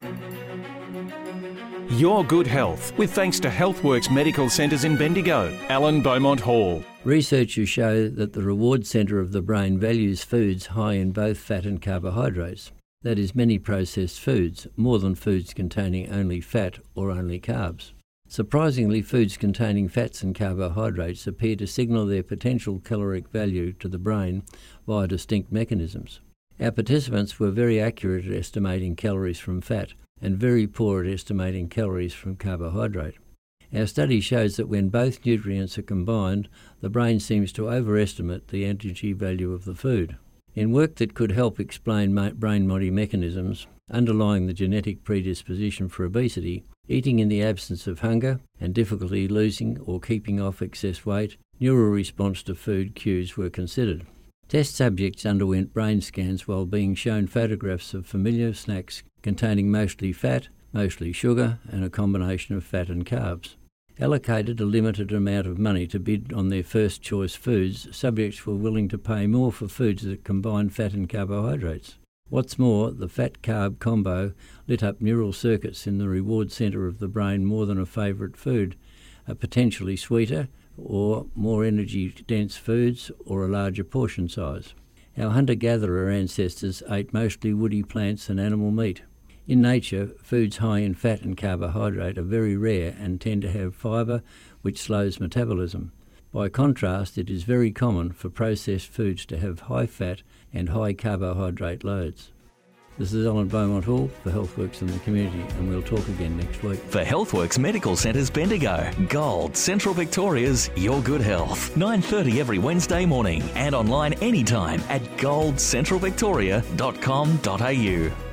Your good health, with thanks to Healthworks Medical Centres in Bendigo, Alan Beaumont Hall. Researchers show that the reward centre of the brain values foods high in both fat and carbohydrates. That is, many processed foods, more than foods containing only fat or only carbs. Surprisingly, foods containing fats and carbohydrates appear to signal their potential caloric value to the brain via distinct mechanisms. Our participants were very accurate at estimating calories from fat and very poor at estimating calories from carbohydrate. Our study shows that when both nutrients are combined, the brain seems to overestimate the energy value of the food. In work that could help explain brain-body mechanisms underlying the genetic predisposition for obesity, eating in the absence of hunger and difficulty losing or keeping off excess weight, neural response to food cues were considered. Test subjects underwent brain scans while being shown photographs of familiar snacks containing mostly fat, mostly sugar, and a combination of fat and carbs. Allocated a limited amount of money to bid on their first choice foods, subjects were willing to pay more for foods that combine fat and carbohydrates. What's more, the fat-carb combo lit up neural circuits in the reward centre of the brain more than a favourite food, a potentially sweeter or more energy-dense foods or a larger portion size. Our hunter-gatherer ancestors ate mostly woody plants and animal meat. In nature, foods high in fat and carbohydrate are very rare and tend to have fibre, which slows metabolism. By contrast, it is very common for processed foods to have high fat and high carbohydrate loads. This is Alan Beaumont Hall for Healthworks in the Community, and we'll talk again next week. For Healthworks Medical Centres Bendigo, Gold, Central Victoria's Your Good Health. 9:30 every Wednesday morning and online anytime at goldcentralvictoria.com.au.